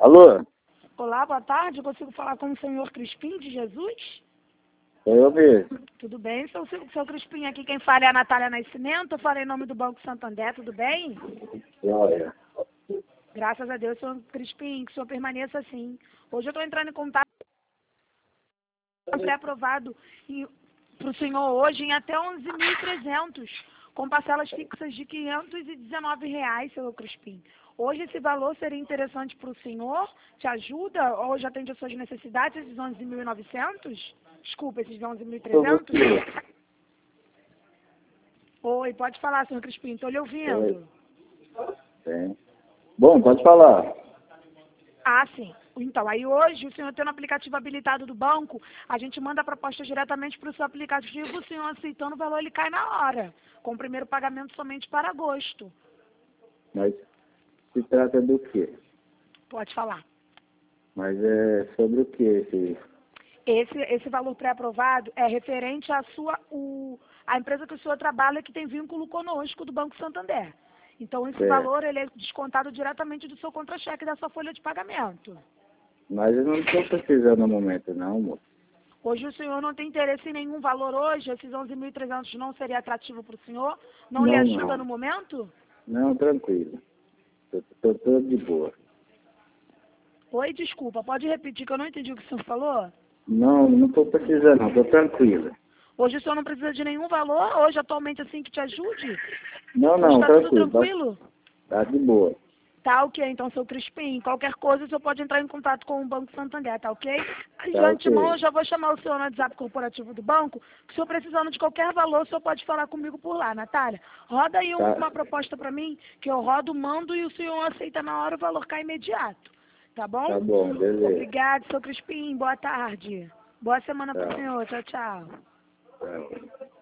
Alô? Olá, boa tarde. Consigo falar com o senhor Crispim de Jesus? Sou eu mesmo. Tudo bem, seu Crispim aqui. Quem fala é a Natália Nascimento. Eu falei em nome do Banco Santander, tudo bem? Olha. Graças a Deus, senhor Crispim, que o senhor permaneça assim. Hoje eu estou entrando em contato com o pré-aprovado para o senhor hoje em até 11.300, com parcelas fixas de R$ 519, senhor Crispim. Hoje esse valor seria interessante para o senhor? Te ajuda? Hoje atende às suas necessidades, esses 11.900? Desculpa, esses 11.300? Oi, pode falar, senhor Crispim, estou lhe ouvindo. Sim. Bom, pode falar. Ah, sim. Então, aí hoje, o senhor tendo o aplicativo habilitado do banco, a gente manda a proposta diretamente para o seu aplicativo, o senhor aceitando o valor, ele cai na hora, com o primeiro pagamento somente para agosto. Mas se trata do quê? Pode falar. Mas é sobre o quê Esse valor pré-aprovado é referente à a empresa que o senhor trabalha que tem vínculo conosco do Banco Santander. Então, esse valor ele é descontado diretamente do seu contra-cheque da sua folha de pagamento. Mas eu não estou precisando no momento, não, moço. Hoje o senhor não tem interesse em nenhum valor hoje? Esses 11.300 não seria atrativo para o senhor? Não lhe ajuda no momento? Não, tranquilo. Estou todo de boa. Oi, desculpa, pode repetir que eu não entendi o que o senhor falou? Não estou precisando, não. Estou tranquilo. Hoje o senhor não precisa de nenhum valor? Hoje, atualmente, assim, que te ajude? Não, Hoje está tudo tranquilo. tranquilo? Tá de boa. Tá ok, então, seu Crispim. Qualquer coisa, o senhor pode entrar em contato com o Banco Santander, tá ok? De Tá antemão, ok. eu já vou chamar o senhor no WhatsApp corporativo do banco, que o senhor precisando de qualquer valor, o senhor pode falar comigo por lá, Natália. Roda aí uma proposta para mim, que eu rodo, mando e o senhor aceita na hora, o valor cai imediato. Tá bom? Tá bom, beleza. Obrigado, seu Crispim. Boa tarde. Boa semana para o senhor. Tchau, tchau. Tchau.